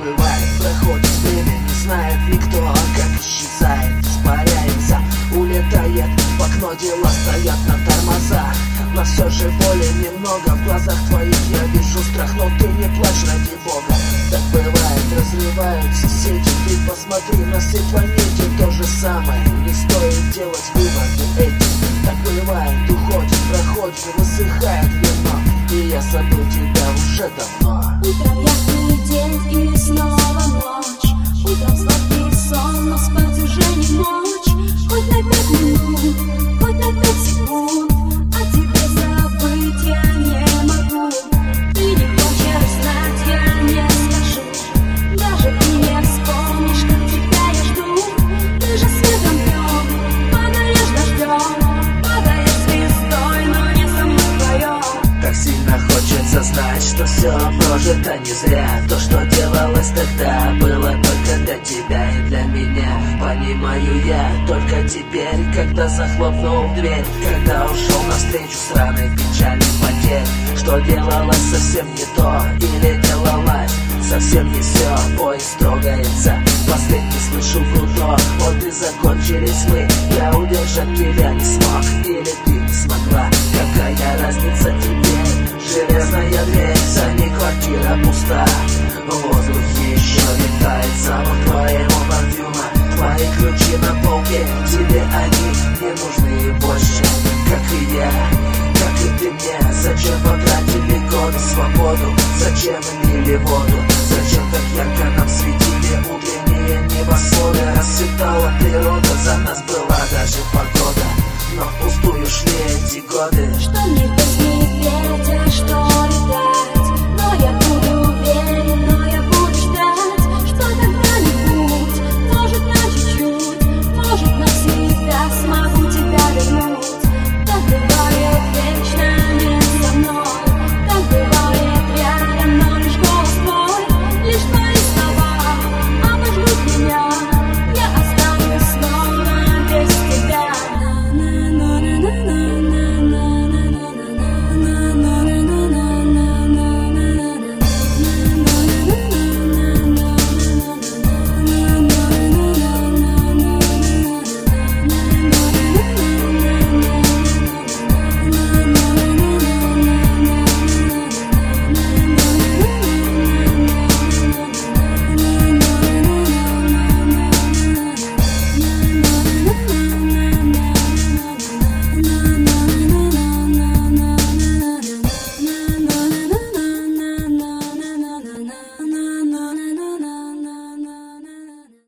бывает, проходит время, не знает никто, как исчезает, испаряется, улетает. В окно дела стоят на тормозах, но все же боли немного. В глазах твоих я вижу страх, но ты не плачь, ради бога. Так бывает, разрываются сети. Ты посмотри, на всей планете то же самое. Не стоит делать выводы эти. Так бывает, уходит, проходит, высыхает вино, и я забыл тебя уже давно. Утром ясный день и снова ночь. Утром сладкий сон, но спать уже не ночь. Хоть на 5 минут, хоть на 5 секунд, а тебе забыть я не могу. Ты не хочешь знать, я не скажу. Даже ты не вспомнишь, как тебя я жду. Ты же светом днем, падаешь дождем, падаешь звездой, но не со мной вдвоем. Так сильно хочется знать, что все прожито не зря. То, что делалось тогда, было только для тебя и для меня. Понимаю я только теперь, когда захлопнул дверь, когда ушел навстречу сраной печали потерь. Что делалось совсем не то, или делалось совсем не все. Поезд трогается, последний слышу вдох. Вот и закончились мы, я удержать тебя не смог, или ты не смогла. Какая разница теперь? Железная дверь, за ней квартира пуста. В воздухе еще летает запах твоего парфюма. Твои ключи на полке, тебе они не нужны больше. Как и я, как и ты мне. Зачем потратили годы свободу? Зачем лили воду? Зачем так ярко нам светили утренние небосводы? Расцветала природа, за нас была даже погода, но пустую шли эти годы. Что мне